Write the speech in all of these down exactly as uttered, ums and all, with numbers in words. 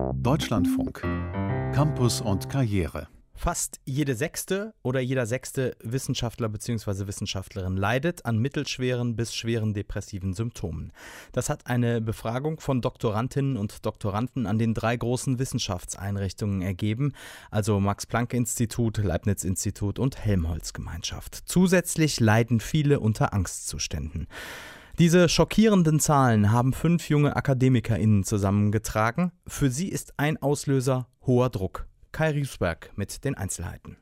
Deutschlandfunk. Campus und Karriere. Fast jede sechste oder jeder sechste Wissenschaftler bzw. Wissenschaftlerin leidet an mittelschweren bis schweren depressiven Symptomen. Das hat eine Befragung von Doktorandinnen und Doktoranden an den drei großen Wissenschaftseinrichtungen ergeben, also Max-Planck-Institut, Leibniz-Institut und Helmholtz-Gemeinschaft. Zusätzlich leiden viele unter Angstzuständen. Diese schockierenden Zahlen haben fünf junge AkademikerInnen zusammengetragen. Für sie ist ein Auslöser hoher Druck. Kai Riesberg mit den Einzelheiten.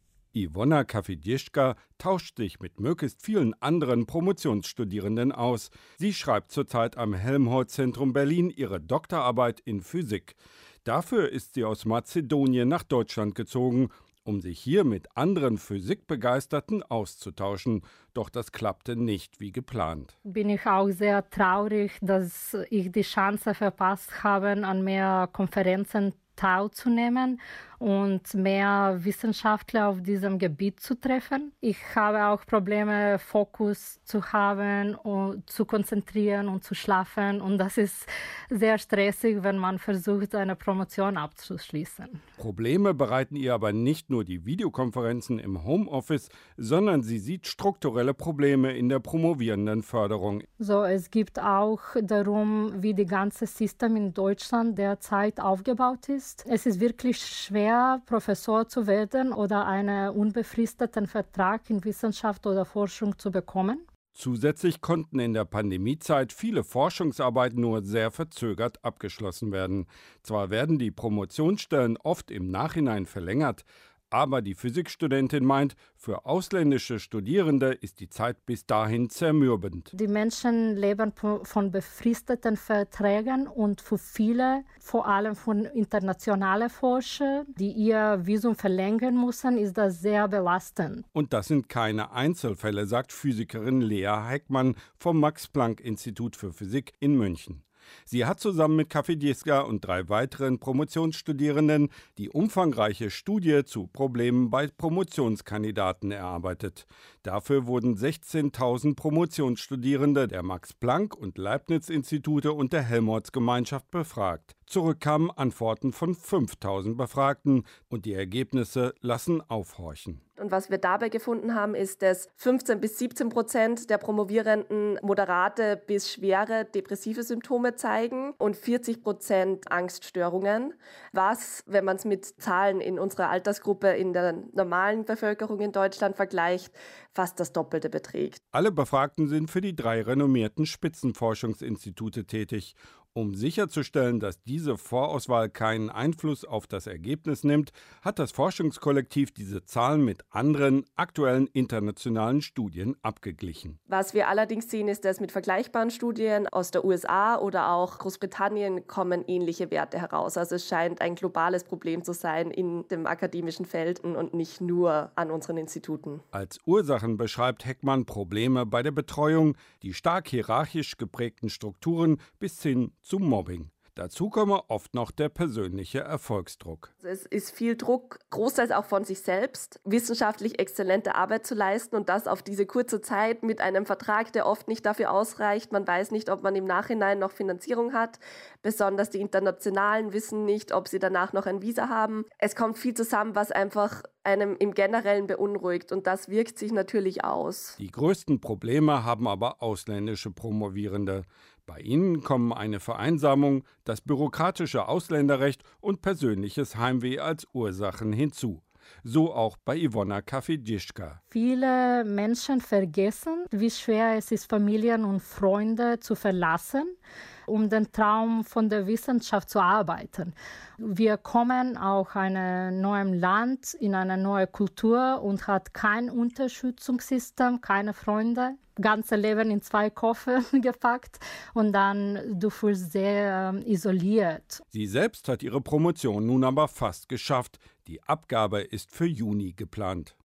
Iwona Kafidieszka tauscht sich mit möglichst vielen anderen Promotionsstudierenden aus. Sie schreibt zurzeit am Helmholtz-Zentrum Berlin ihre Doktorarbeit in Physik. Dafür ist sie aus Mazedonien nach Deutschland gezogen, um sich hier mit anderen Physikbegeisterten auszutauschen. Doch das klappte nicht wie geplant. Bin ich auch sehr traurig, dass ich die Chance verpasst habe, an mehr Konferenzen teilzunehmen und mehr Wissenschaftler auf diesem Gebiet zu treffen. Ich habe auch Probleme, Fokus zu haben und zu konzentrieren und zu schlafen. Und das ist sehr stressig, wenn man versucht, eine Promotion abzuschließen. Probleme bereiten ihr aber nicht nur die Videokonferenzen im Homeoffice, sondern sie sieht strukturelle Probleme in der Promovierendenförderung. So, es gibt auch darum, wie das ganze System in Deutschland derzeit aufgebaut ist. Es ist wirklich schwer, Professor zu werden oder einen unbefristeten Vertrag in Wissenschaft oder Forschung zu bekommen. Zusätzlich konnten in der Pandemiezeit viele Forschungsarbeiten nur sehr verzögert abgeschlossen werden. Zwar werden die Promotionsstellen oft im Nachhinein verlängert, aber die Physikstudentin meint, für ausländische Studierende ist die Zeit bis dahin zermürbend. Die Menschen leben von befristeten Verträgen und für viele, vor allem von internationalen Forschern, die ihr Visum verlängern müssen, ist das sehr belastend. Und das sind keine Einzelfälle, sagt Physikerin Lea Heckmann vom Max-Planck-Institut für Physik in München. Sie hat zusammen mit Kafidieszka und drei weiteren Promotionsstudierenden die umfangreiche Studie zu Problemen bei Promotionskandidaten erarbeitet. Dafür wurden sechzehntausend Promotionsstudierende der Max-Planck- und Leibniz-Institute und der Helmholtz-Gemeinschaft befragt. Zurück kamen Antworten von fünftausend Befragten und die Ergebnisse lassen aufhorchen. Und was wir dabei gefunden haben, ist, dass fünfzehn bis siebzehn Prozent der Promovierenden moderate bis schwere depressive Symptome zeigen und vierzig Prozent Angststörungen, was, wenn man es mit Zahlen in unserer Altersgruppe in der normalen Bevölkerung in Deutschland vergleicht, fast das Doppelte beträgt. Alle Befragten sind für die drei renommierten Spitzenforschungsinstitute tätig. Um sicherzustellen, dass diese Vorauswahl keinen Einfluss auf das Ergebnis nimmt, hat das Forschungskollektiv diese Zahlen mit anderen aktuellen internationalen Studien abgeglichen. Was wir allerdings sehen, ist, dass mit vergleichbaren Studien aus der U S A oder auch Großbritannien kommen ähnliche Werte heraus. Also es scheint ein globales Problem zu sein in dem akademischen Feld und nicht nur an unseren Instituten. Als Ursachen beschreibt Heckmann Probleme bei der Betreuung, die stark hierarchisch geprägten Strukturen bis hin zum Mobbing. Dazu komme oft noch der persönliche Erfolgsdruck. Es ist viel Druck, großteils auch von sich selbst, wissenschaftlich exzellente Arbeit zu leisten und das auf diese kurze Zeit mit einem Vertrag, der oft nicht dafür ausreicht. Man weiß nicht, ob man im Nachhinein noch Finanzierung hat. Besonders die Internationalen wissen nicht, ob sie danach noch ein Visa haben. Es kommt viel zusammen, was einfach einem im Generellen beunruhigt und das wirkt sich natürlich aus. Die größten Probleme haben aber ausländische Promovierende. Bei ihnen kommen eine Vereinsamung, das bürokratische Ausländerrecht und persönliches Heimweh als Ursachen hinzu. So auch bei Iwona Kafidieszka. Viele Menschen vergessen, wie schwer es ist, Familien und Freunde zu verlassen, um den Traum von der Wissenschaft zu arbeiten. Wir kommen auch in ein neues Land, in eine neue Kultur und hat kein Unterstützungssystem, keine Freunde. Ganze Leben in zwei Koffer gepackt und dann du fühlst sehr äh, isoliert. Sie selbst hat ihre Promotion nun aber fast geschafft. Die Abgabe ist für Juni geplant.